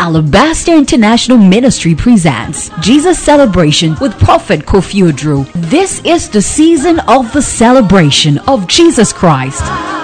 Alabaster International Ministry presents Jesus Celebration with Prophet Kofi Oduro. This is the season of the celebration of Jesus Christ.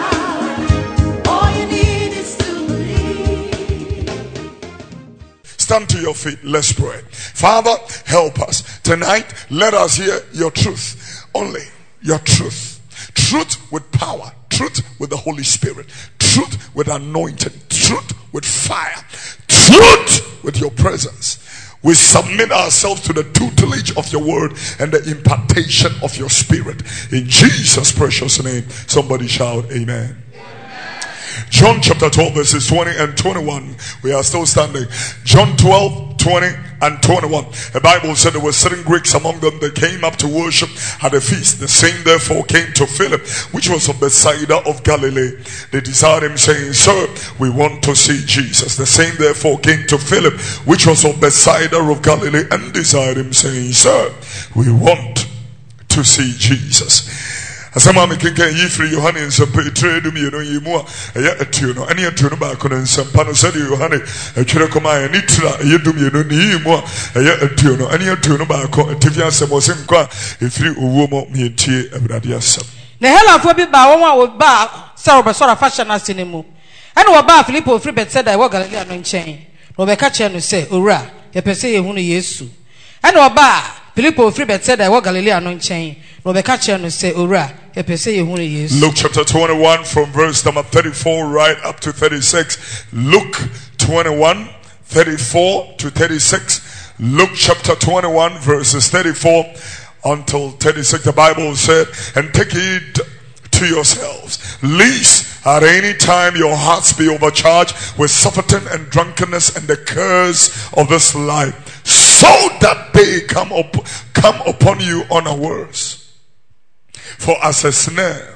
Stand to your feet. Let's pray. Father, help us. Tonight, let us hear your truth. Only your truth. Truth with power. Truth with the Holy Spirit. Truth with anointing. Truth with fire. Truth with your presence. We submit ourselves to the tutelage of your word and the impartation of your spirit. In Jesus' precious name, somebody shout amen. John chapter 12 verses 20 and 21. We are still standing. John 12, 20 and 21. The Bible said there were certain Greeks among them that came up to worship at a feast. The same therefore came to Philip, which was of Bethsaida of Galilee. They desired him, saying, Sir, we want to see Jesus. The same therefore came to Philip, which was of Bethsaida of Galilee, and desired him, saying, Sir, we want to see Jesus. Asama mekenka yifri Yohane nsɛmpa etre dum ye no yimu a ɛyɛ atuo no ɛne atuo no baako no nsɛmpa no sɛde Yohane atwere kɔma ɛne tira ɛyɛ dum ye no ne yimu a ɛyɛ atuo no ɛne atuo no baako atifi asɛm ɔsɛ nkɔ a ɛfiri owuo mu mientie Awurade asɛm. Ne helafo bi ba wɔn a wɔba sɛ wɔbɛsɔre afahyɛ no ase ne mu ɛne wɔba Filipo ofiri Bethsaida ɛwɔ Galilea no nkyɛn na wɔbɛka kyerɛ no sɛ owura yɛpɛ sɛ yɛhu no Yesu ɛne wɔba Filipo ofiri Bethsaida ɛwɔ Galilea no nkyɛn na wɔbɛka kyerɛ no sɛ owura yɛpɛ sɛ yɛhu no Yesu. Luke chapter 21 from verse number 34 right up to 36. Luke 21 34 to 36. Luke chapter 21 verses 34 until 36. The Bible said, and take heed to yourselves, lest at any time your hearts be overcharged with surfeiting and drunkenness and the curse of this life, so that they come upon you unawares. For us a snare,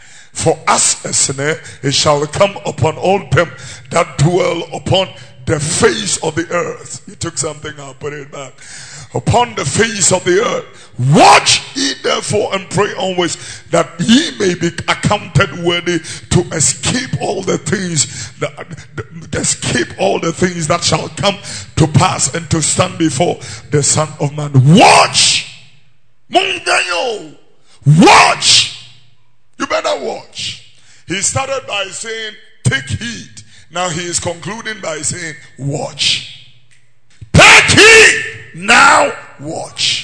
it shall come upon all them that dwell upon the face of the earth. You took something out, put it back. Upon the face of the earth. Watch ye therefore and pray always, that ye may be accounted worthy to escape all the things that shall come to pass and to stand before the Son of Man. Watch! Mungayo! Watch! You better watch. He started by saying, take heed. Now he is concluding by saying, watch. Take heed! Now watch.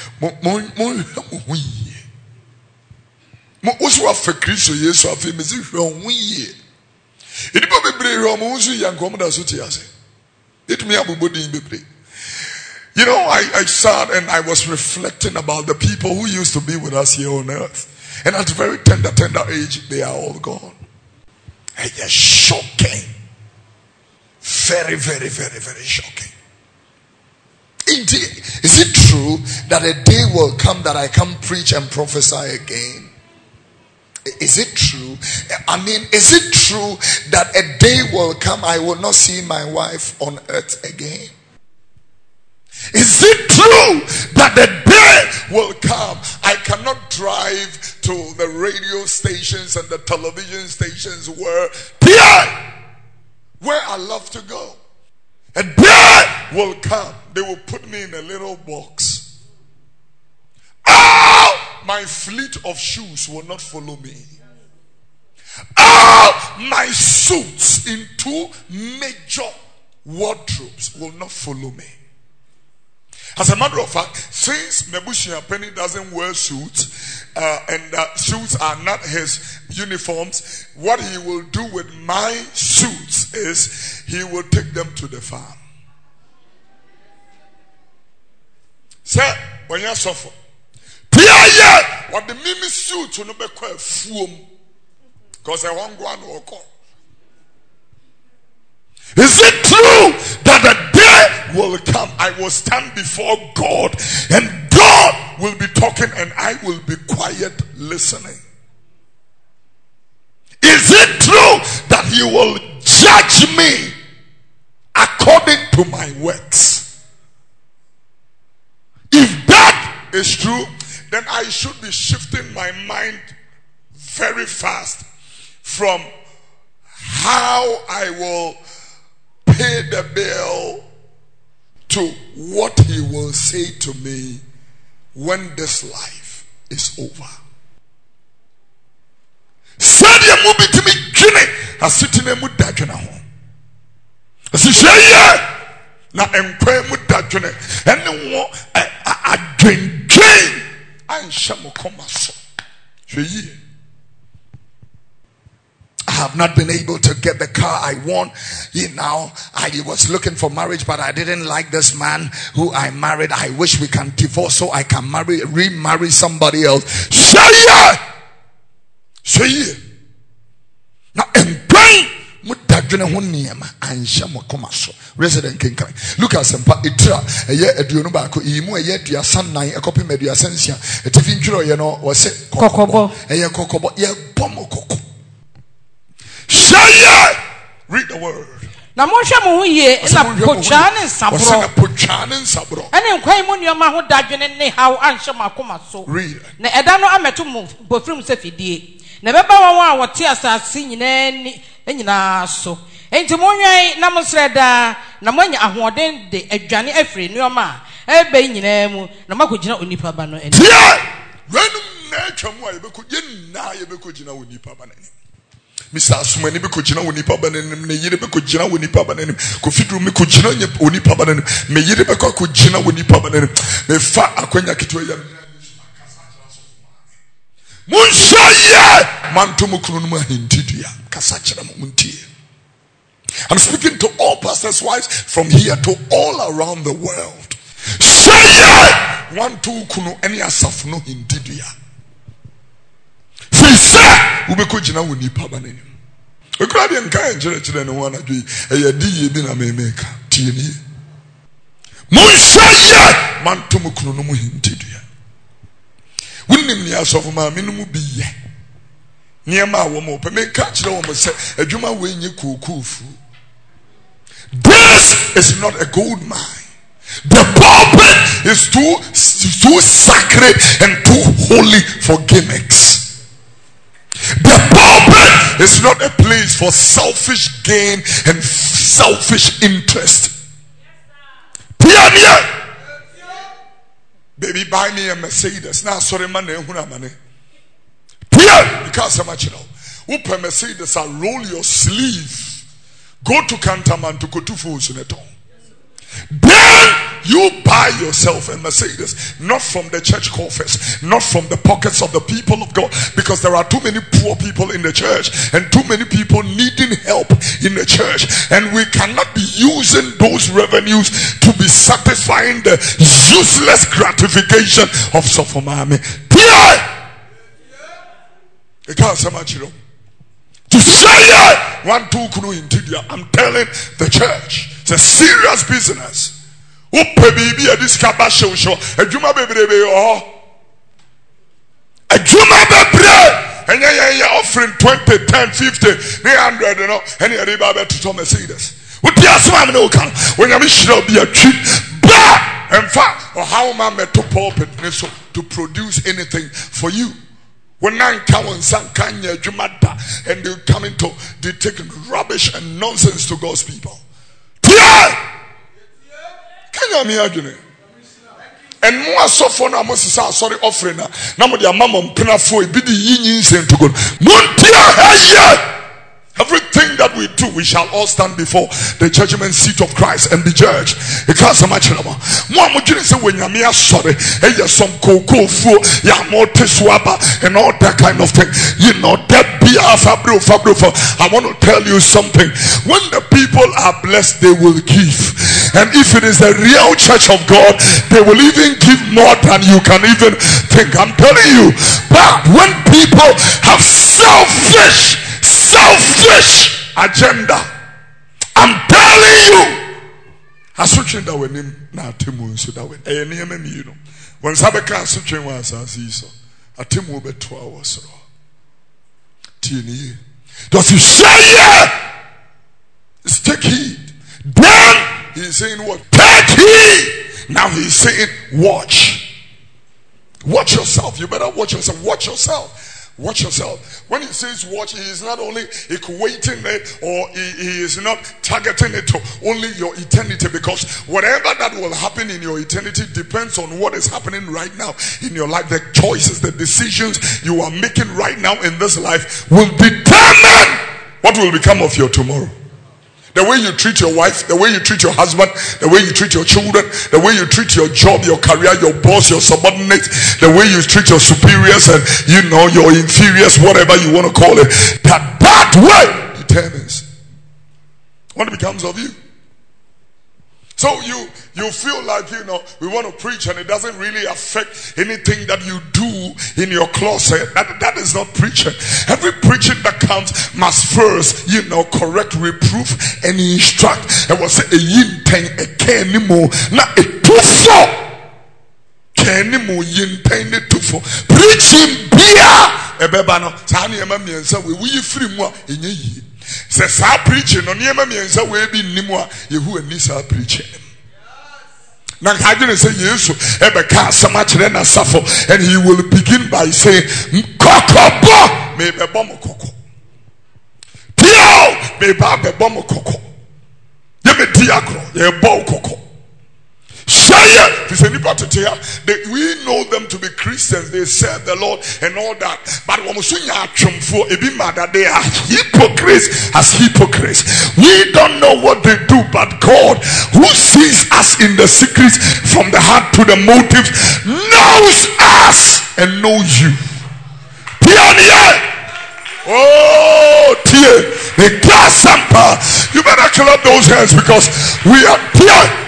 You know, I sat and I was reflecting about the people who used to be with us here on earth. And at a very tender age, they are all gone. It's shocking. Very, very, very, very shocking. Indeed, is it true that a day will come that I can preach and prophesy again? Is it true? I mean, is it true that a day will come I will not see my wife on earth again? Is it true that the day will come I cannot drive to the radio stations and the television stations where I love to go? A day will come they will put me in a little box. Oh, my fleet of shoes will not follow me. Oh, my suits in 2 major wardrobes will not follow me. As a matter of fact, since Nebuchadnezzar Penny doesn't wear suits, and suits are not his uniforms, what he will do with my suits is he will take them to the farm. Sir, when you suffer, what the mimi suit will not be quite full because I won't go and walk on. Is it true that the day will come I will stand before God and God will be talking and I will be quiet listening? Is it true that He will judge me according to my works? If that is true, then I should be shifting my mind very fast from how I will pay the bill to what he will say to me when this life is over. Sadia mubi to me jine asitine mudadwena ho. Asihye na enkwa mudadwene ene wo adwendwen anhye mokoma so. Hweye. I have not been able to get the car I want. I was looking for marriage, but I didn't like this man who I married. I wish we can divorce so I can remarry somebody else. Say it. Now, Resident King. Look at some itra a year at Dunubako, Imu, a year to your son, a copy media sensia, a tiffin juro, was it Cocobo, a year Cocobo, yeah, Pomo Coco. Read the word. Namosha muye na pochane sabro. Ene nkwai mu nyoma ho dadwene ne haw anhye makoma so. Na eda no ameto mu bofrim se fidie. Na beba won a wote asase nyina so. Enti monwen na mosreda na monya ahoden de adwane afri nyoma ebe nyina mu na makogina onipa ba no eni. Renum na atwamu a yebekogye na yebekogina onipa ba no eni. Mr. Asumani be kojina woni pa banenim ne yire be kojina woni pa banenim Kofidru me kojina woni pa banenim me yire be kojina woni pa banenim me fa akwanya kito ya Munshaye manto mukunu mu ahintidua kasa kira muntie. I'm speaking to all pastors' wives from here to all around the world. Say one two kunu any asaf no hintidua. Ubekojina woni pa banenim. Ekura bi nka enjere ne ho anadwi eyadi bi na memeka tie ni. Munshaye manto mukunu no mu hintidua. Wunnim ni asofu ma menum bi ye. Niema wo mo pe menka kire wo mo se adwuma we nye kokofu. This is not a gold mine. The pulpit is too sacred and too holy for gimmicks. The pulpit is not a place for selfish gain and selfish interest. Pioneer, baby, buy me a Mercedes. Now, sorry, man, Pioneer, because so much Upa Mercedes, I roll your sleeve. Go to Cantaman to go to Fusuneton. Then you buy yourself a Mercedes, not from the church coffers, not from the pockets of the people of God, because there are too many poor people in the church and too many people needing help in the church, and we cannot be using those revenues to be satisfying the useless gratification of Sofomami. To say one two kunu intidia, I'm telling the church, it's a serious business. Upe bibi adiskaba show. Ejuma bebrebe oh. Ejuma bebre. Enya offering 20, 10, 50, 300, you know. Any riba to some Mercedes. Uti asma me no kan. When you shall be a treat. Ba! In fact, or how man me to pulpit to produce anything for you. When nine cowan san kanya jumada and they come into they taking rubbish and nonsense to God's people. Can you imagine? And more so for now, Moses sorry offering now. Now with your mama pina for it be the yin saying to God. Everything that we do, we shall all stand before the judgment seat of Christ and be judged. Because so much more say when you're sorry, and you're some cocoa food, you're more teswaba and all that kind of thing. You know, that be a fabro. I want to tell you something. When the people are blessed, they will give. And if it is the real church of God, they will even give more than you can even think. I'm telling you. But when people have selfish agenda, I'm telling you, I switching that with him now. Timu so that way. You know, when Sabeka switching was as he saw, a Timu be 2 hours. Tini, does he say yeah? Take heed. Then he's saying what? Take heed. Now he's saying watch. Watch yourself. You better watch yourself. Watch yourself. Watch yourself. When he says watch, he is not only equating it, or he is not targeting it to only your eternity, because whatever that will happen in your eternity depends on what is happening right now in your life. The choices, the decisions you are making right now in this life will determine what will become of your tomorrow. The way you treat your wife, the way you treat your husband, the way you treat your children, the way you treat your job, your career, your boss, your subordinates, the way you treat your superiors and your inferiors, whatever you want to call it, that way determines what becomes of you. So you feel like we want to preach and it doesn't really affect anything that you do in your closet. That is not preaching. Every preaching that comes must first correct, reproof, and instruct. And was a yin thing a kenimo na a tufo kenimo yin thing the tufo preaching beer ebebano tani ema miensa we free mo enye yi. Se sa preaching on niema miensa we bi nimu a yehu ani sa preaching. Na hagene say Yesu ebeka asama kire na safo, and he will begin by saying kokobo me bebo mo koko. Tio me ba bebo mo koko. Ye me diakro ye bo koko. We know them to be Christians. They serve the Lord and all that. But they are hypocrites as hypocrites. We don't know what they do, but God, who sees us in the secrets from the heart to the motives, knows us and knows you. Oh, dear. You better clap those hands, because we are here.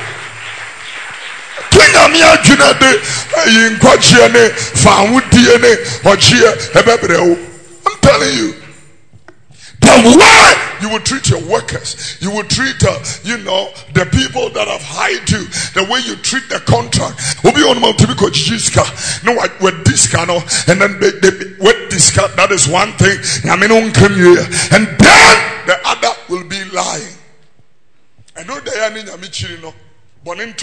I'm telling you, the way you will treat your workers, you will treat the people that have hired you, the way you treat the contract. No, with this and then with this, that is one thing. And then the other will be lying. I know they are in Iniquity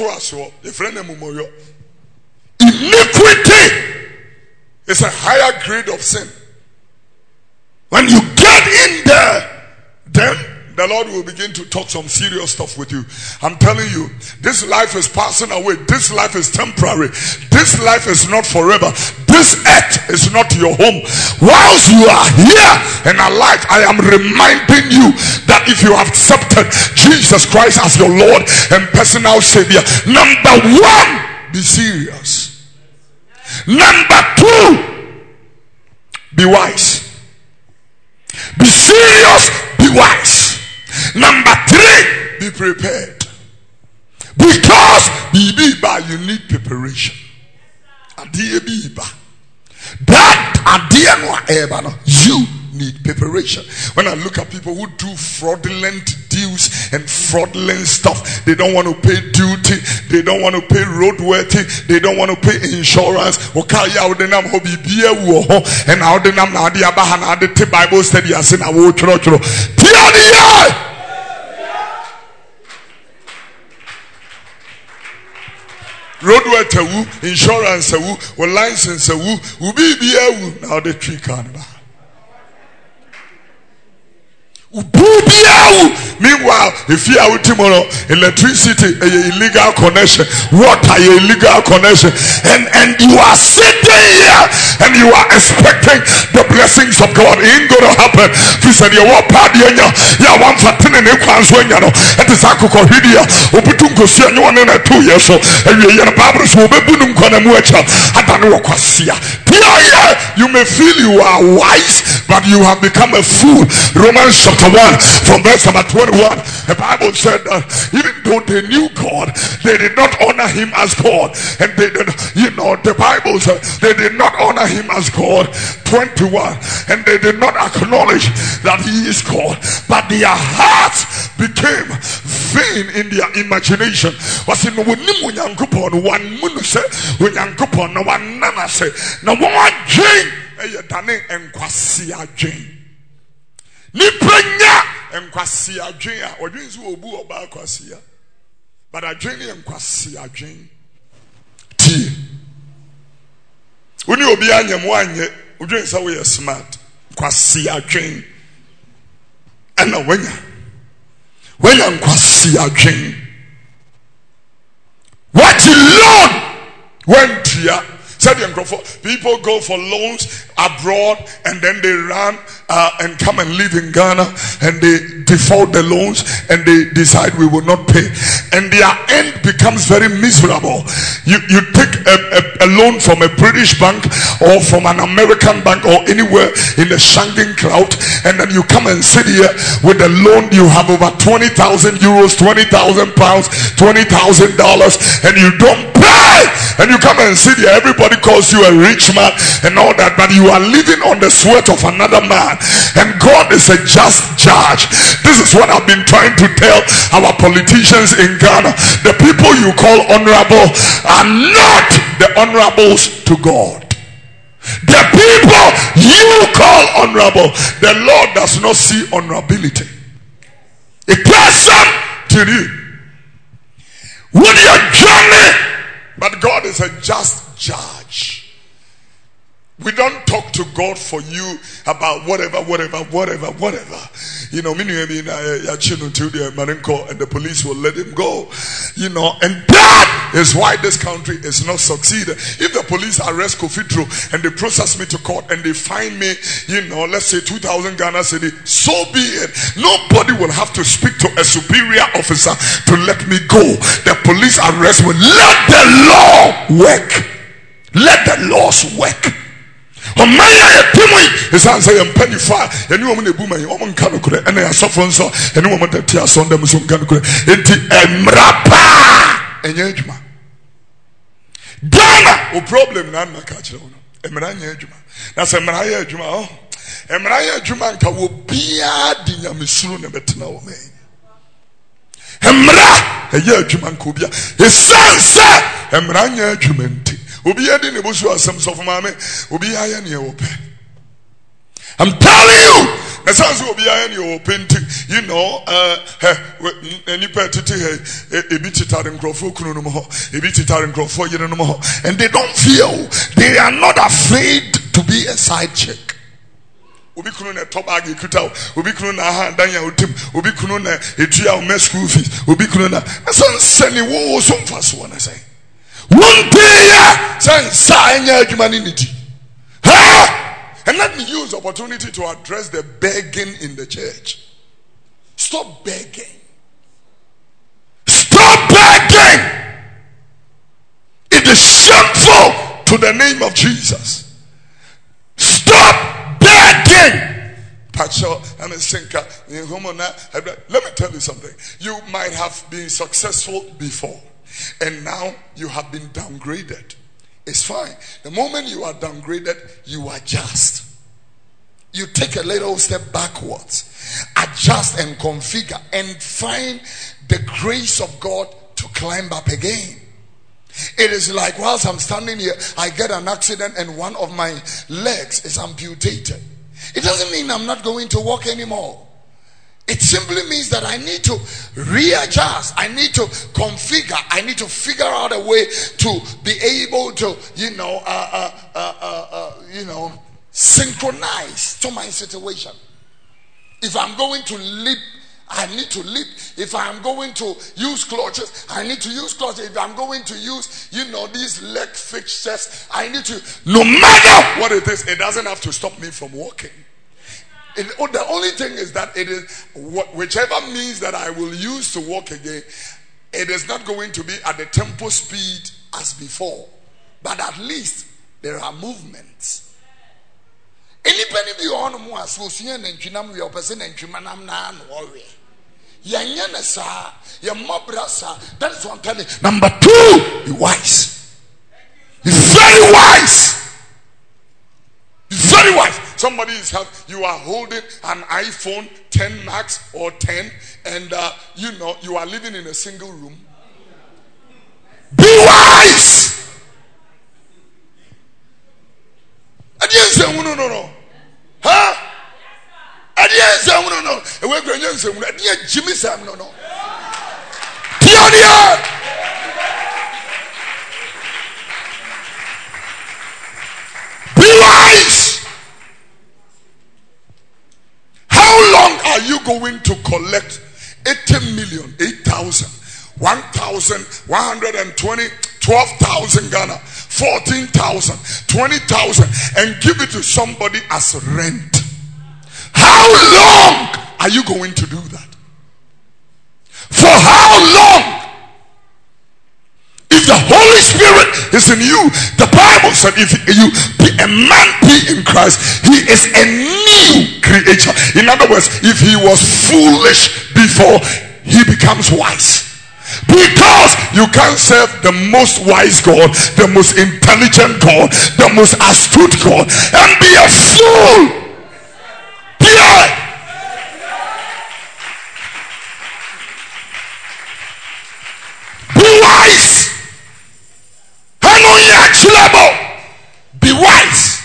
is a higher grade of sin. When you get in there, then the Lord will begin to talk some serious stuff with you. I'm telling you, this life is passing away. This life is temporary. This life is not forever. This earth is not your home. Whilst you are here and alive, I am reminding you that if you have accepted Jesus Christ as your Lord and personal Savior, number one, be serious. Number two, be wise. Be serious, be wise. Number three, be prepared. Because you need preparation. You need preparation. When I look at people who do fraudulent deals and fraudulent stuff, they don't want to pay duty, they don't want to pay roadworthy, they don't want to pay insurance. And how the name now the Bible study as in our church. Roadworthy, insurance, license, now the tree carnival. Meanwhile, if you are tomorrow, electricity a illegal connection, water a illegal connection, and you are sitting here and you are expecting the blessings of God. It ain't gonna happen. He said, "You walk party and you want for 10 and at the Sakuko Hidia, Oputunko see you 2 years so, and you are Babras will be Bunum Konamuacha. I don't know what you may feel you are wise, but you have become a fool. Romans chapter 1 from verse number 21, the Bible said that even though they knew God, they did not honor him as God. And they did, the Bible said they did not honor him as God. 21, and they did not acknowledge that he is God, but their hearts became vain in their imagination. Was in one munuse, no one nana say, no one Jane, and Kwasia Jane. Nipenya and Kwasia Jane, or dreams will be about Kwasia, but a Jane and Kwasia Jane. Tea. When you be on your one, udwen say we are smart. Kwasi adwen. Ana wenya nkwasi adwen. What you loan went here. People go for loans abroad and then they run and come and live in Ghana and they default the loans and they decide we will not pay and their end becomes very miserable. You take a loan from a British bank or from an American bank or anywhere in the Schengen crowd and then you come and sit here with a loan. You have over 20,000 euros, 20,000 pounds, $20,000 and you don't pay and you come and sit here. Everybody calls you a rich man and all that, but you are living on the sweat of another man, and God is a just judge. This is what I've been trying to tell our politicians in Ghana. The people you call honorable are not the honorables to God. The people you call honorable, the Lord does not see honorability. A person to you with your journey, but God is a just judge. We don't talk to God for you about whatever. You know, and the police will let him go. You know, and that is why this country is not succeeding. If the police arrest Kofi Dro and they process me to court and they fine me, you know, let's say 2,000 Ghana cedi, so be it. Nobody will have to speak to a superior officer to let me go. The police arrest will let the law work. Let the laws work. And you woman a boomer, you woman can go and I suffer so and woman that tears on them so can go into a mrapa and yejuma. Ghana, o problem na na catch on. Emranya yejuma. That's a Maraya Juma. Oh, Emraya Juma ka wo bia di nyamesuru na betena wo men. Emra, eye adwuma nka obia. Esanse emranya adwuma nti. Obi edi ne bosu asem so for mame, obi aye ne ope. I'm telling you, esanse obi aye ne ope nti, you know, any petty ebi titare nkrofo kunu no ho, ebi titare nkrofo yire no ho, and they don't feel, they are not afraid to be a side chick. Obi kunu na top ag ekuta, obi kunu na ha dan ya otim, obi kunu na etua o me school fees, obi kunu na esanse ne wo so mfaso na say. One day, and let me use the opportunity to address the begging in the church. Stop begging. Stop begging. It is shameful to the name of Jesus. Stop begging. Pacho, I'm a sinker. Let me tell you something. You might have been successful before, and now you have been downgraded. It's fine. The moment you are downgraded, you adjust. You take a little step backwards, adjust and configure, and find the grace of God to climb up again. It is like whilst I'm standing here, I get an accident and one of my legs is amputated. It doesn't mean I'm not going to walk anymore. It simply means that I need to readjust. I need to configure. I need to figure out a way to be able to, synchronize to my situation. If I'm going to leap, I need to leap. If I'm going to use clutches, I need to use clutches. If I'm going to use, these leg fixtures, I need to. No matter what it is, it doesn't have to stop me from walking. The only thing is that it is whichever means that I will use to walk again, it is not going to be at the tempo speed as before, but at least there are movements. Anybody be on more association and Chinam, your person and Chimanam Nan worry. Yanyanasa, your mobrasa, that is what I'm telling you. Number two, be wise. Be very wise. Very wise. Somebody you are holding an iPhone 10 Max or 10, and you are living in a single room. Be wise. I didn't say no. Huh? I didn't say no. We're going to say no. I didn't Jimmy Sam no. Pioneer. Be wise. going to collect 80 million, 8,000, 1,120, 12,000 Ghana, 14,000, 20,000, and give it to somebody as rent? How long are you going to do that? For how long? If the Holy Spirit is in you, the Bible said if you be a man be in Christ, he is a new creature. In other words, if he was foolish before, he becomes wise. Because you can't serve the most wise God, the most intelligent God, the most astute God, and be a fool. Be wise. Be wise.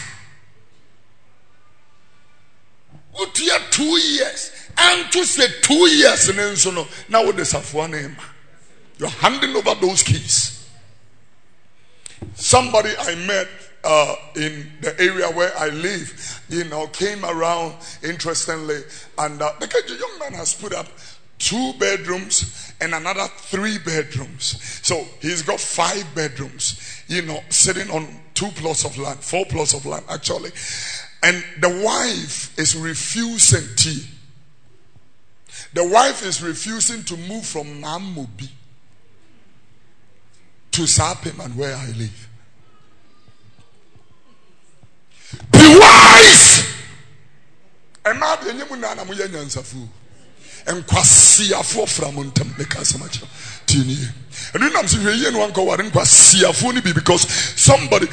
What year 2 years? And to say 2 years and then so no. Now what is a name? You're handing over those keys. Somebody I met in the area where I live, came around interestingly, and the young man has put up 2 bedrooms and another 3 bedrooms. So he's got 5 bedrooms, sitting on 2 plots of land, 4 plots of land actually. And the wife is refusing tea. The wife is refusing to move from Namobi to Sapim, where I live. Be wise. And kwasiafo from untem make so much tini and when I'm saying one go warin kwasiafo ni because somebody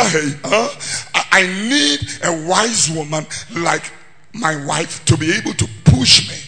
I need a wise woman like my wife to be able to push me.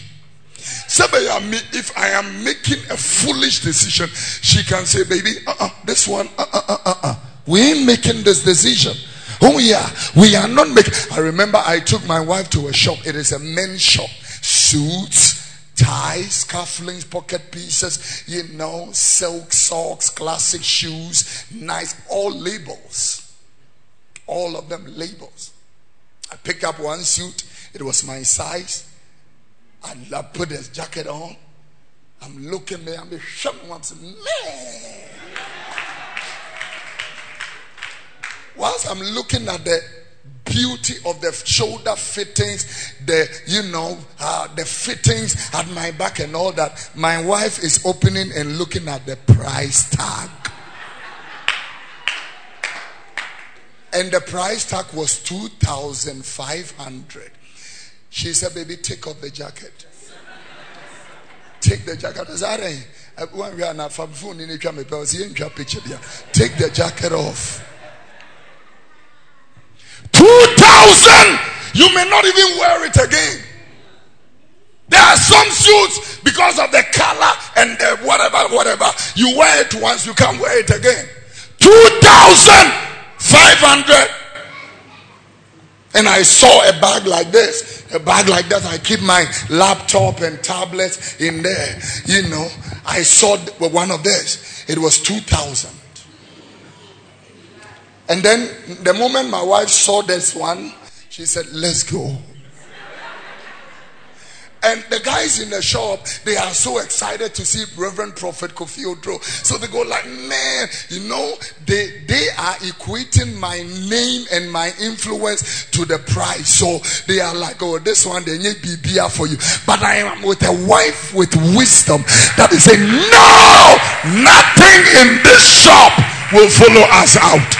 If I am making a foolish decision, she can say, baby, this one, we ain't making this decision. Oh yeah, we are not making. I remember I took my wife to a shop. It is a men's shop. Suits, ties, cufflinks, pocket pieces, silk socks, classic shoes, nice, all labels. All of them labels. I picked up one suit. It was my size. And I put this jacket on. I'm looking there. I'm shouting. I'm saying, man. Whilst I'm looking at the beauty of the shoulder fittings, the fittings at my back and all that, my wife is opening and looking at the price tag. And the price tag was 2,500. She said, baby, take off the jacket. Take the jacket. Take the jacket off. 2,000. You may not even wear it again. There are some suits, because of the color and the whatever, you wear it once, you can't wear it again. 2,500. And I saw a bag like this. A bag like that. I keep my laptop and tablets in there. I saw one of this. It was 2,000. And then the moment my wife saw this one, she said, let's go. And the guys in the shop, they are so excited to see Reverend Prophet Kofi Odro. So they go like, man, they are equating my name and my influence to the price. So they are like, oh, this one, they need BBR for you. But I am with a wife with wisdom that is saying, no, nothing in this shop will follow us out.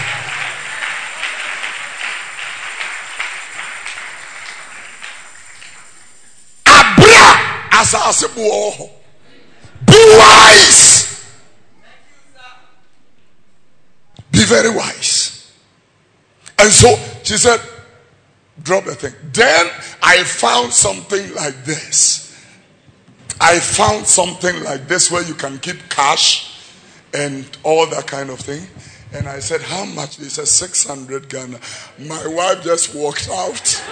Be wise. Be very wise. And so she said, drop the thing. Then I found something like this. Where you can keep cash and all that kind of thing. And I said, how much? They said 600 Ghana. My wife just walked out.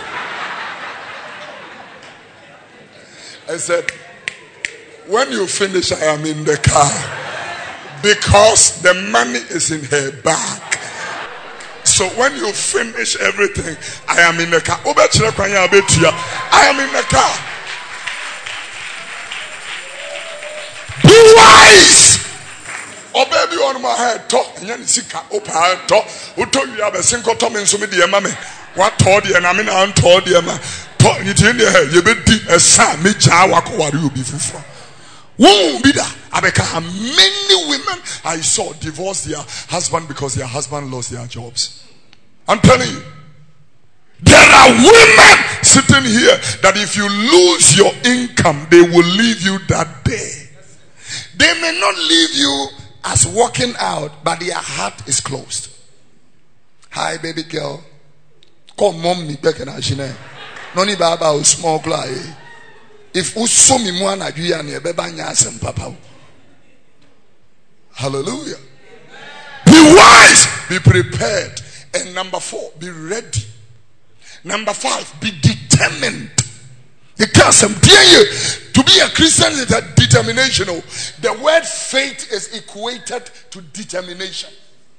I said, when you finish, I am in the car. Because the money is in her bag. So when you finish everything, I am in the car. I am in the car. wise. Oh baby on my head talk and then sika opa talk. Who told you have a single time in some media mammy? What told you and I mean I told you ma talk it in the head. You be a son me jawa ko you be fufu. Won't be that. Many women I saw divorce their husband because their husband lost their jobs. I'm telling you. There are women sitting here that if you lose your income, they will leave you that day. They may not leave you as walking out, but their heart is closed. Hi, baby girl. Come, mom, me back and ashine. Noni baba small cry. If usumi mwana juya ni beba nyasem papa. Hallelujah. Be wise, be prepared, and number 4, be ready. Number 5, be determined. To be a Christian is a determination. The word faith is equated to determination.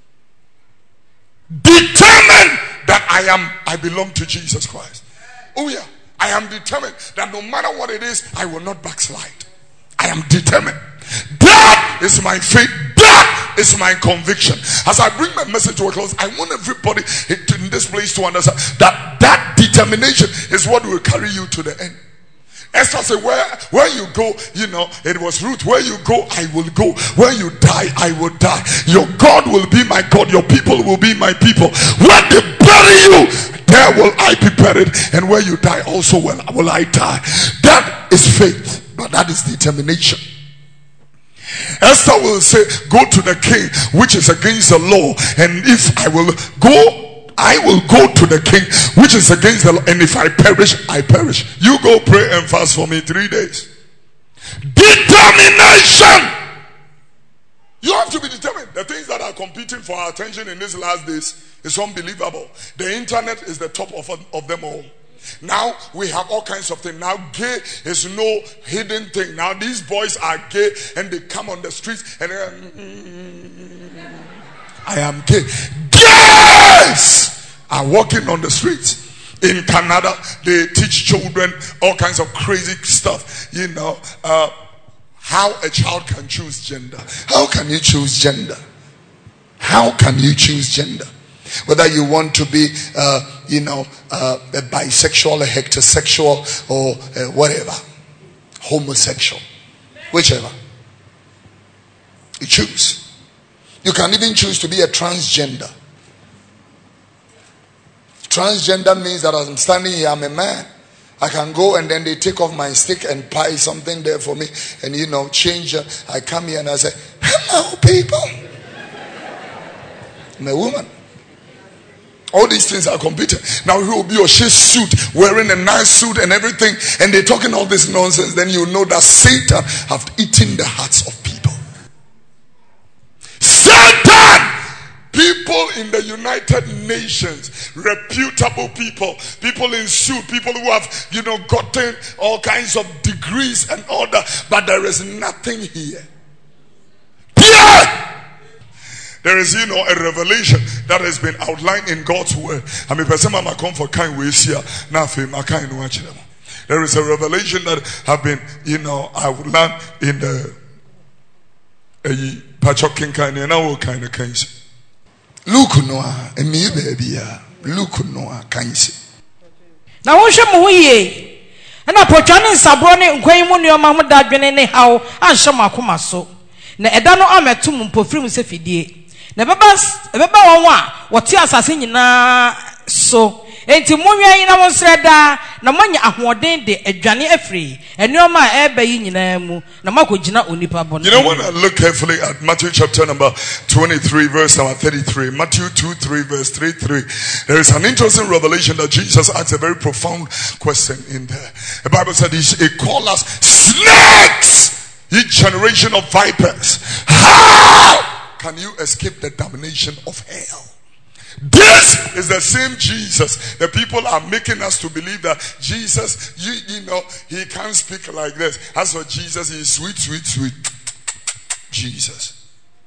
Determined that I belong to Jesus Christ. Oh yeah, I am determined that no matter what it is, I will not backslide. I am determined. That is my faith. That is my conviction. As I bring my message to a close, I want everybody in this place to understand that determination is what will carry you to the end. Esther said, where you go, it was Ruth. Where you go, I will go. Where you die, I will die. Your God will be my God. Your people will be my people. Where they bury you, there will I be buried. And where you die also will I die. That is faith, but that is determination. Esther will say, go to the king which is against the law, and if I will go to the king which is against the law, and if I perish, I perish. You go pray and fast for me 3 days. Determination. You have to be determined. The things that are competing for our attention in these last days is unbelievable. The internet is the top of them all. Now we have all kinds of things. Now gay is no hidden thing. Now these boys are gay and they come on the streets and I am gay. Gays are walking on the streets. In Canada, they teach children all kinds of crazy stuff. How a child can choose gender. How can you choose gender? How can you choose gender? Whether you want to be, a bisexual, a heterosexual, or whatever, homosexual, whichever. You choose. You can even choose to be a transgender. Transgender means that as I'm standing here, I'm a man. I can go and then they take off my stick and pie something there for me and change. I come here and I say, hello people. I'm a woman. All these things are competing. Now he will be a suit, wearing a nice suit and everything, and they're talking all this nonsense. Then you know that Satan have eaten the hearts of people. Satan! People in the United Nations, reputable people in suit, people who have gotten all kinds of degrees and all that, but there is nothing here. There is, a revelation that has been outlined in God's word. There is a revelation that have been, outlined in the Pachokin kind and our kind of kinds. Look Noah, and me baby, look Noah kinds. Now, what shall we? And I put on in Sabroni, Quaymun, your mamma that been anyhow, and Shamakuma so. Na edano ametu mpofiri mu sefidie na beba wati asase nyina so enti monwa yi na monsreda na manya ahoden de adwane afri enuoma eba yi nyina mu na makogina onipa bon. You know, when I look carefully at Matthew chapter number 23 verse number 33, Matthew 2:3 verse 33, there is an interesting revelation that Jesus asks a very profound question in there. The Bible said he called us snakes, ye generation of vipers. How can you escape the damnation of hell? This is the same Jesus. The people are making us to believe that Jesus, he can't speak like this. As for Jesus, he is sweet, sweet, sweet. Jesus.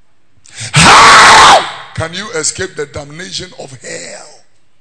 How can you escape the damnation of hell?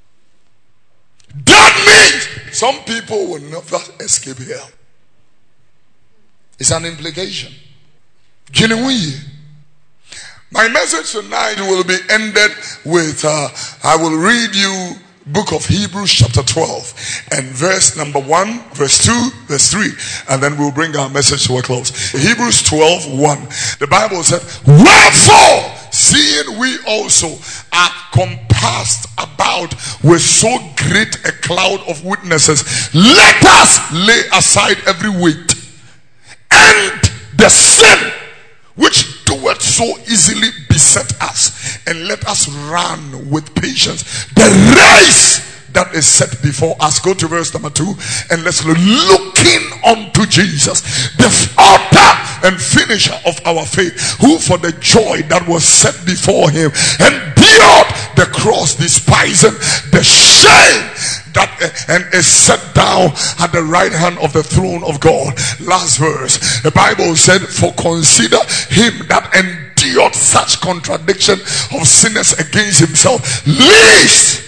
That means some people will never escape hell. It's an implication. My message tonight will be ended with I will read you book of Hebrews chapter 12 and verse number 1, verse 2, verse 3, and then we'll bring our message to a close. Hebrews 12:1. The Bible said, wherefore, seeing we also are compassed about with so great a cloud of witnesses, let us lay aside every weight and the sin which doeth so easily beset us, and let us run with patience the race that is set before us. Go to verse number 2 and let's look. Looking unto Jesus, the author and finisher of our faith, who for the joy that was set before him endured the cross, despising the shame, that and is set down at the right hand of the throne of God. Last verse, the Bible said, for consider him that endured such contradiction of sinners against himself, lest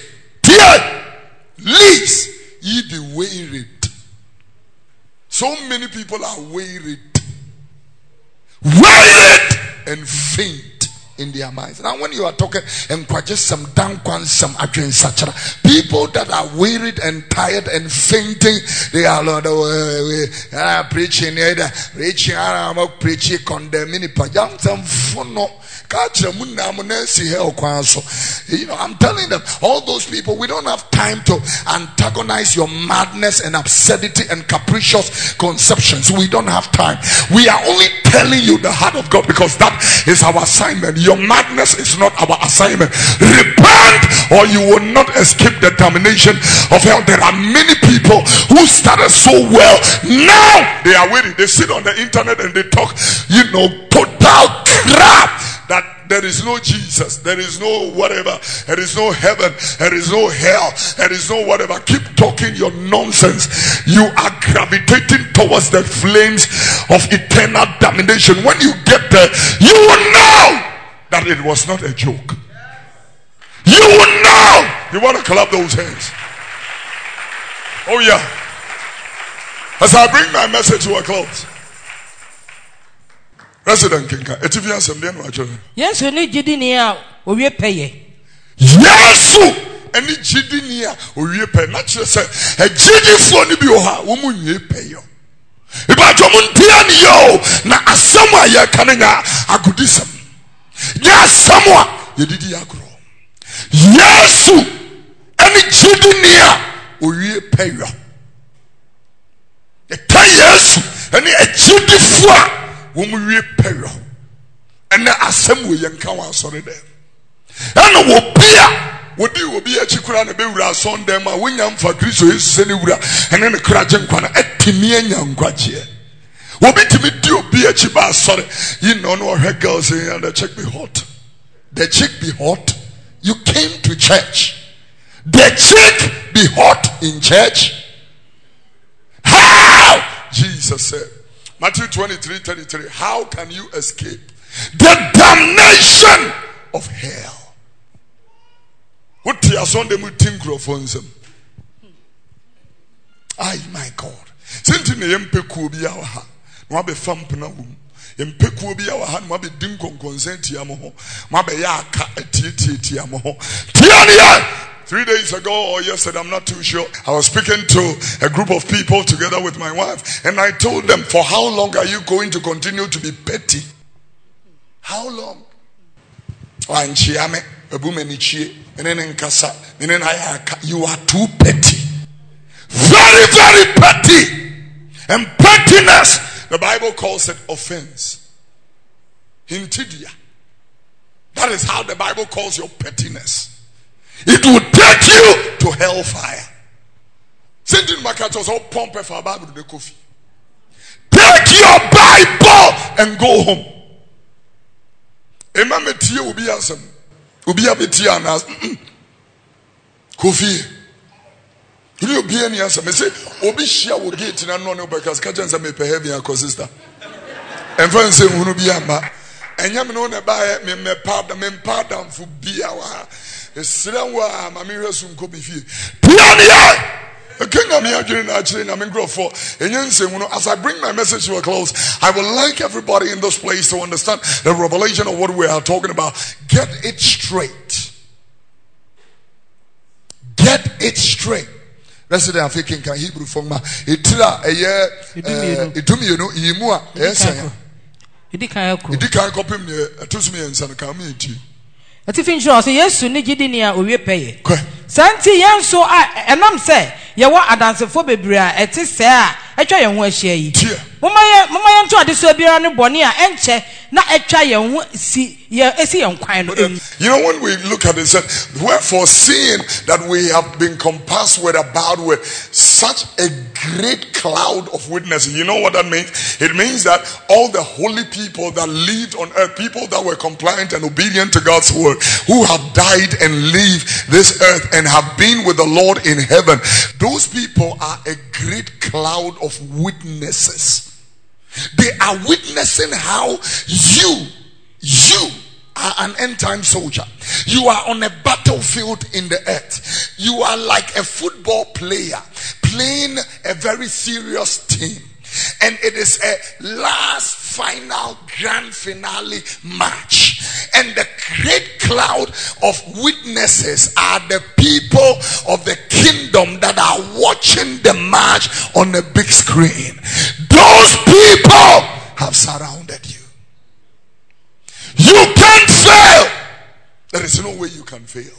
ye be wearied. So many people are wearied and faint in their minds. Now when you are talking and just some dankwan, some sachara, people that are wearied and tired and fainting, they are preaching condemning I'm telling them, all those people, we don't have time to antagonize your madness and absurdity and capricious conceptions. We don't have time. We are only telling you the heart of God, because that is our assignment. Your madness is not our assignment. Repent, or you will not escape the damnation of hell. There are many people who started so well, now they are waiting. They sit on the internet and they talk, total crap. That there is no Jesus, there is no whatever, there is no heaven, there is no hell, there is no whatever. Keep talking your nonsense. You are gravitating towards the flames of eternal damnation. When you get there, you will know that it was not a joke. You will know. You want to clap those hands? Oh yeah. As I bring my message to a close, President Kinka, etifian semden wa chwe. Yesu ni jidini a owie peye. Yesu eni jidini a owie peye. Na chwe se ejidifo ni bi o ha wo mu nwie peyo. Iba jo muntia ni yo na asam a ye kanenya agudisam. Ya asam ye didi agro. Yesu eni jidini a owie peyo. E ka Yesu eni ejidifo a we peril and asem we yanka wan sorry dem and wo bia wodi obi achikura na be wura son dem a wonya mfa Kristo Yesu ne wura ene ne kraje nkwa na atimi anya nkwaje obi timi di obi achi ba sorry no her girls and the chick be hot, the chick be hot. You came to church, the chick be hot in church. How? Jesus said, Matthew 23:33, how can you escape the damnation of hell? What are some of them? Ay, my God. Since you empeku obi awa, no be fampna wum. Empeku obi awa, no be dinko consent yamoho. Ma be ya aka eti yamoho. Tiania. 3 days ago or yesterday, I'm not too sure, I was speaking to a group of people together with my wife, and I told them, for how long are you going to continue to be petty? How long? You are too petty. Very, very petty. And pettiness, the Bible calls it offense. Intidia. That is how the Bible calls your pettiness. It will take you to hellfire. Sending my cat was all pump for Bible to the coffee. Take your Bible and go home. Emma Metia will be awesome. Will be a bit here and ask coffee. You will be any answer. I say, Obi Shia will get in and no because Kajans may pay heavy and sister. And friends say, will be a ma. And you know, buy me pardon for be our. Esranwa mami resum ko bifi. As I bring my message to a close, I would like everybody in this place to understand the revelation of what we are talking about. Get it straight. Get it straight. Resident African can Hebrew for ma. Itira idumiyenu yimua esaya. Idika kopim ne atosumi ensan ka me enti. Ati so Yesu ni gidi ni a owie peye. Santi yenso a enam se ye wa adansefo bebre a eti se a etwa ye ho ahia yi. Mama ye nto ade so biara ne bone a enche na etwa ye ho si ye esi ye nkwan no. You know, when we look at it, said, wherefore seeing that we have been compassed about with such a great cloud of witnesses. You know what that means? It means that all the holy people that lived on earth, people that were compliant and obedient to God's word, who have died and leave this earth and have been with the Lord in heaven, those people are a great cloud of witnesses. They are witnessing how you are an end time soldier. You are on a battlefield in the earth. You are like a football player playing a very serious team. And it is a last final grand finale match. And the great cloud of witnesses are the people of the kingdom that are watching the match on the big screen. Those people have surrounded you. You can't fail. There is no way you can fail.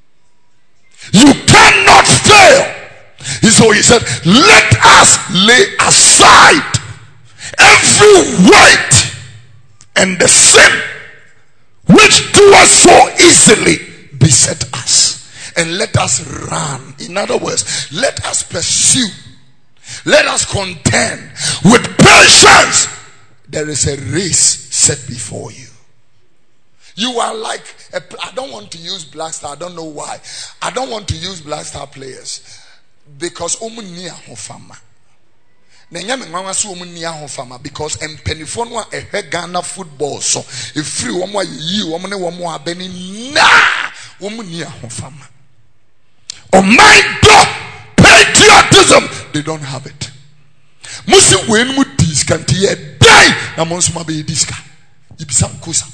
You cannot fail. So he said, let us lay aside every weight and the sin which doeth so easily beset us, and let us run. In other words, let us pursue, let us contend with patience. There is a race set before you. You are like I don't want to use Black Star. I don't know why. I don't want to use Black Star players because omunia hofama. Nenya me nwanwa so omunia hofama because empenifo no a ehwe Ghana football so efiri wo mo ayi wo mo ne wo mo abani na omunia hofama. Oh my God, patriotism, they don't have it. Musi wen mu diska ntie dai na mo nso ma be diska. Ibisa kosa.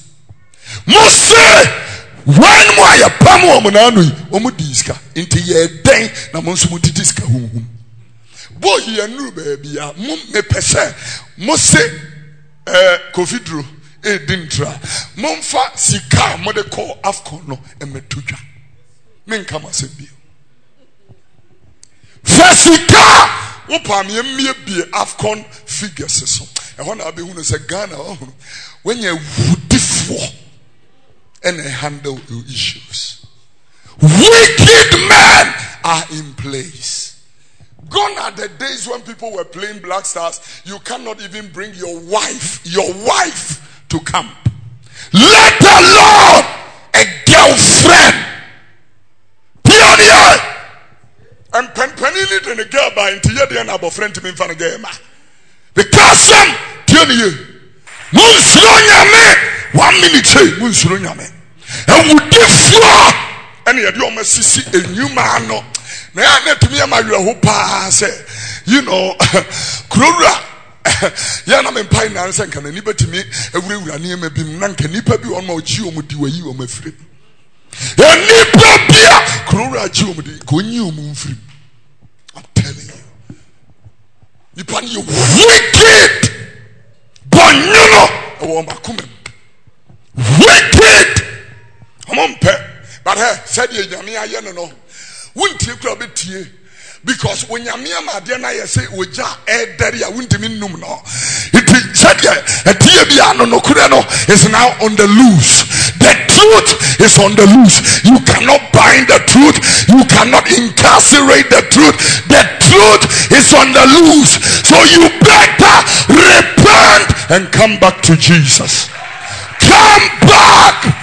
Mose when mo ya pam wo na anu o mu diska nti ye den na mo nso mu diska hunhum bo ye nu ba bia mo me pese Mose Kofidro dintra momfa sika mo de call Afcon no emetudwa men kama se bi fasika wo pam ye mie bi Afcon figures so e ho na be hu no se Ghana when you wudifo and handle your issues. Wicked men are in place. Gone are the days when people were playing Black Stars. You cannot even bring your wife to camp. Let alone a girlfriend. Pioneer. And penny in a girl by into the other friend to me for a game. Because some pioneer. Munsunyame. 1 minute say munsunyame. And would differ any of your messy a new man. No, now to me, my hopa say, you know, Krura. Yana me pine and sank and anybody me every near me be nanka nipa be on my geomudi where you are my friend. And nipa beer Krura geomudi going you moon free. I'm telling you. Nipa you wicked Bonyuno or Makumen. Wicked. But said ye Yamia Yano. Wouldn't you grab it here? Because when Yamia Madiana say Uja Ed Daddy, I wouldn't mean no. It said a Tiabiano no Kurano is now on the loose. The truth is on the loose. You cannot bind the truth, you cannot incarcerate the truth. The truth is on the loose. So you better repent and come back to Jesus. Come back.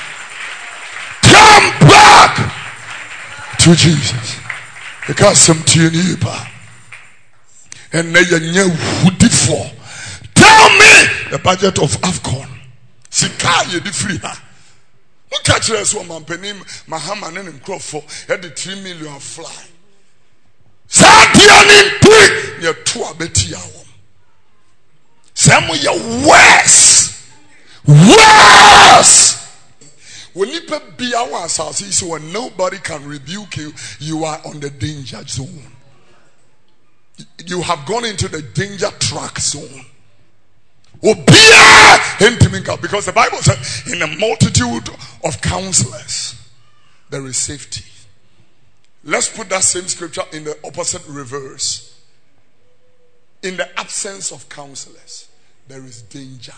Come back to Jesus. Because some tunipa and they would for. Tell me the budget of Afcon. Sikaye di free ha. What catch us one man penim Mahaman and Crawford had the 3 million fly. Sadianin pig, your two abetia. Some your worse. When you be our assassin, so when nobody can rebuke you, you are on the danger zone. You have gone into the danger track zone. Because the Bible says, in a multitude of counselors, there is safety. Let's put that same scripture in the opposite reverse. In the absence of counselors, there is danger.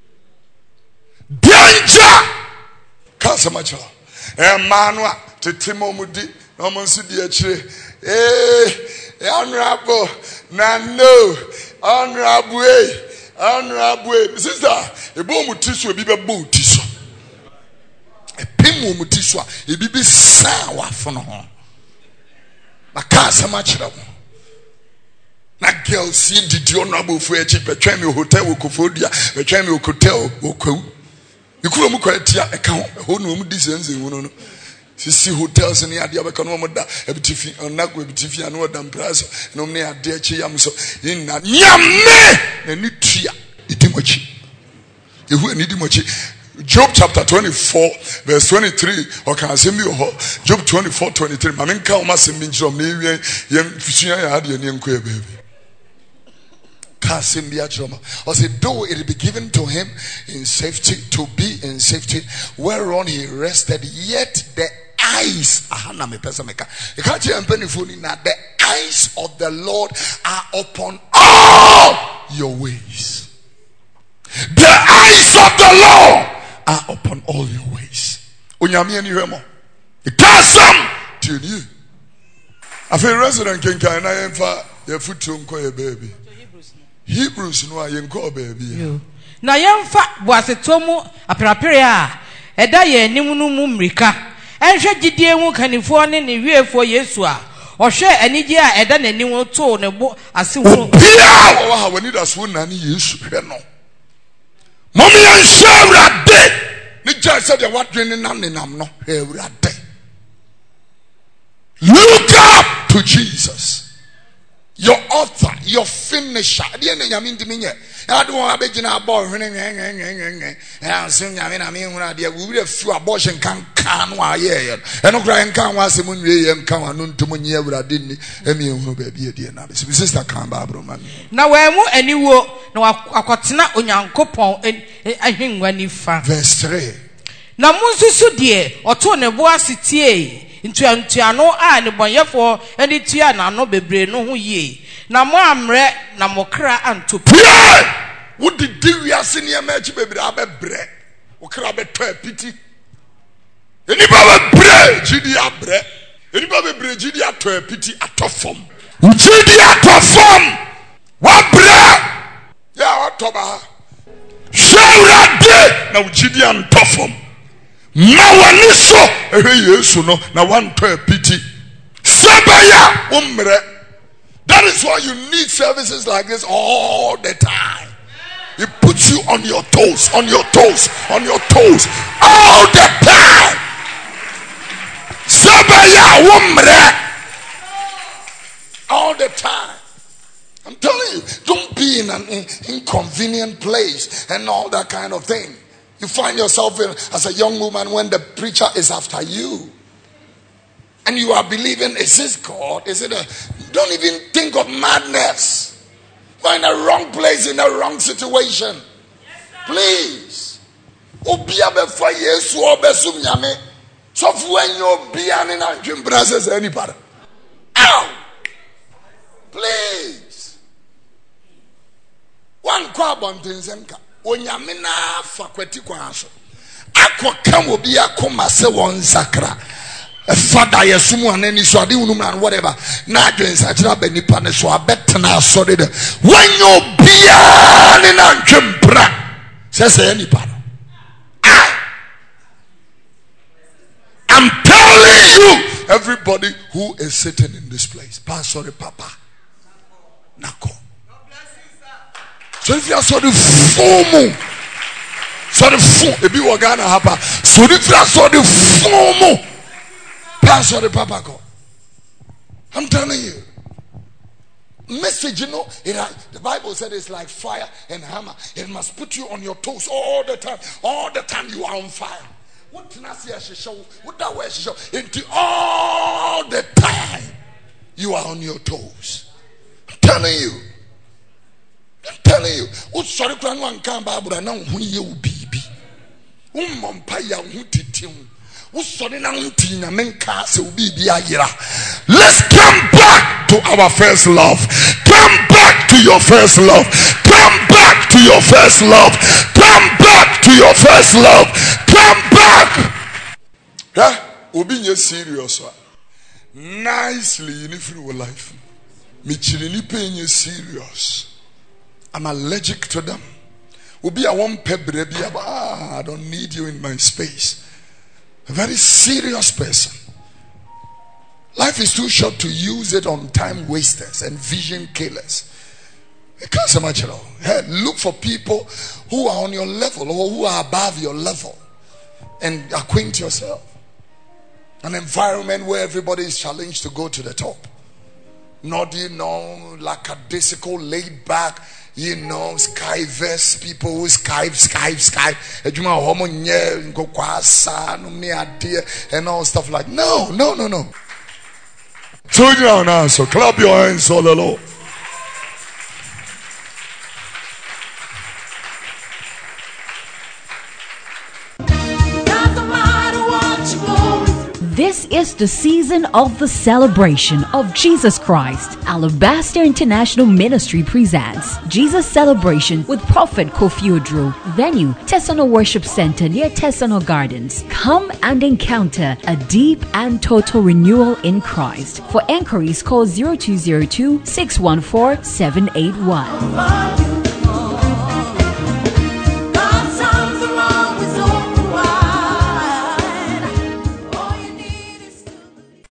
Danger! Kasamacha. Manwa to Timomudi, Omonsi honorable, no, honorable, sister, a boom tissue, a biba boom tissue. A pim tissue, a bibi sour for no. A Kasamacha. That girl see the honorable for a cheap, a tremio hotel, Kofodia, a tremio hotel, Oko. You couldn't quite account, who know this and see hotels and the idea of economic epitifi or not with epitifi and what damprazo, no near dear chiamso in that yame, and nutria, itimachi. If we need much. Job chapter 24, verse 23, or can I send you Job 24, 23. Maminka must have been from Navy, young fishing. I had your name, baby. Or say, though it be given to him in safety, to be in safety, whereon he rested, yet the eyes, the eyes of the Lord are upon all your ways. The eyes of the Lord are upon all your ways. It does some to you. I feel resident king can I ever your foot to baby. Hebrews no ayenko baby. Na yemfa boasetomu apraperia eda ye nimunu mu mrika enhwe gidie hu kanifo ne ne wiefo Yesu a ohwe anigye a eda naniwo to ne bo ase hu bia wo ha wani da so nani Yesu hwe no momi anshawra de ni ja said what dwen nam no hewrade. Look up to Jesus, your author, your finisher. I don't want to be in a boy. And soon I mean, when I did, we would have few abortion can why, and no crying can was a moon and come on to Munia, I didn't. And baby, a dear sister can Barbara. Now, where more any war, no, I got not on your coupon, and I think when you found verse 3. Now, Monsieur dear, or turn a boy city. Into Antiano and the Boyafo and the Tiana no bebre no who ye. Na mo amre na mokra anto pie. What did we are senior match baby abe bre? Okra be to pity. Anybody bre gidi abre. Anybody bre gidi ato pity atofom. Gidi atofom. Wa bre. Ya otoba. Shawra de na gidi antofom. Mawaniso Yesu no na one to pity. Sabaya umre. That is why you need services like this all the time. It puts you on your toes, on your toes, on your toes all the time. Sabaya umre. All the time. I'm telling you, don't be in an inconvenient place and all that kind of thing. You find yourself as a young woman when the preacher is after you. And you are believing, is this God? Is it don't even think of madness. You're in a wrong place, in a wrong situation. Please. Obia before Yesu obesum nyame. So when you be an in process anybody. Ow! Please. One kwabon tinsenka. Onyamina fakweti kwanso akoka obi akoma se won sakra fada yesumu anani so ade unum and whatever na adwen sakra banipa ne so abetena asode de wanyo bia ne na ntwempra sese anipa. I'm telling you, everybody who is sitting in this place, Pastor Papa Nako. So if you are so the full, so the full, if you are gonna happen, so if you are so the full, Pastor the Papa go. I'm telling you, message, the Bible said it's like fire and hammer. It must put you on your toes all the time. All the time you are on fire. What can I say? What that way show? Into all the time you are on your toes. I'm telling you. What sorry can one come Bible and now who you baby? Umpire who did you? Let's come back to our first love. Come back to your first love. Come back to your first love. Come back to your first love. Come back. Yeah, we'll be serious. Nicely in your life. Michilini pain you serious. I'm allergic to them. We'll be a one pebble. I don't need you in my space. A very serious person. Life is too short to use it on time wasters and vision killers. You can't so much at all. Hey, look for people who are on your level or who are above your level and acquaint yourself. An environment where everybody is challenged to go to the top. Not, lackadaisical, laid back, sky-verse people who sky. And all stuff like no. So now, so clap your hands for the Lord. This is the season of the celebration of Jesus Christ. Alabaster International Ministry presents Jesus Celebration with Prophet Kofi Odro. Venue, Tesano Worship Center near Tesano Gardens. Come and encounter a deep and total renewal in Christ. For enquiries, call 0202 614 781.